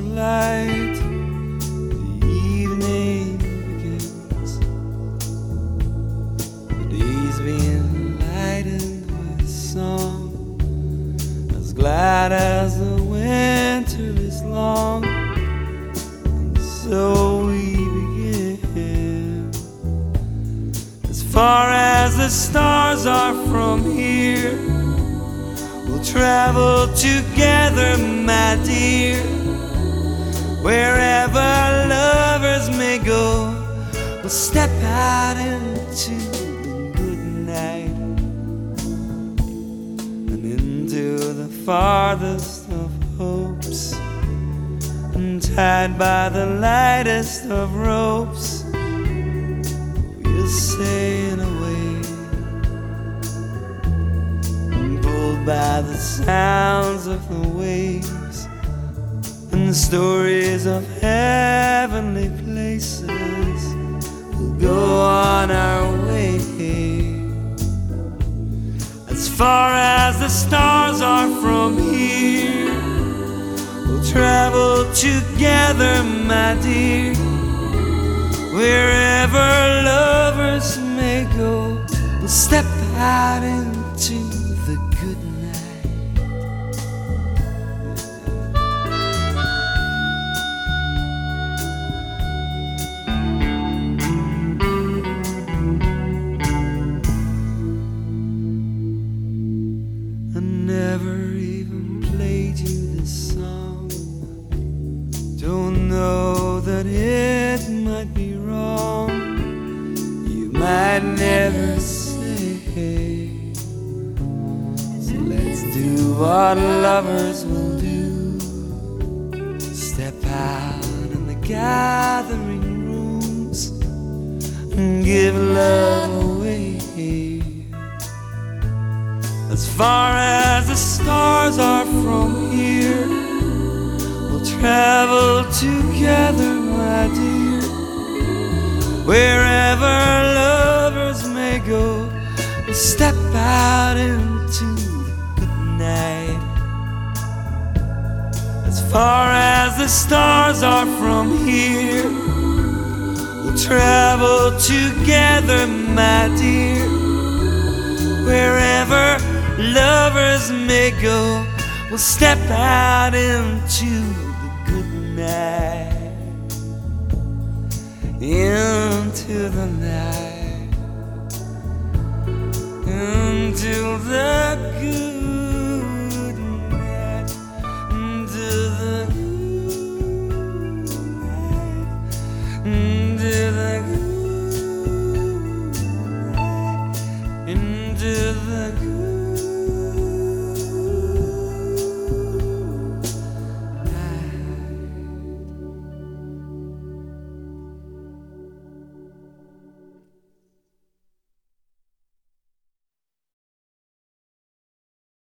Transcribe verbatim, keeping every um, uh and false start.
are light, the evening begins, the day's being lightened with song, as glad as the winter is long. And so we begin. As far as the stars are from here, we'll travel together, my dear. Wherever lovers may go, we'll step out into the good night and into the farthest of hopes, and tied by the lightest of ropes, we'll sail away, and pulled by the sounds of the waves and the stories of heavenly places. We'll go on our way. As far as the stars are from here, we'll travel together, my dear. Wherever lovers may go, we'll step out into the good night. I never even played you this song. Don't know that it might be wrong. You might never say. So let's do what lovers will do. Step out in the gathering rooms and give love away. As far as the stars are from here, we'll travel together, my dear. Wherever lovers may go, we'll step out into the good night. As far as the stars are from here, we'll travel together, my dear. Wherever lovers may go, we'll step out into the good night, into the night, into the good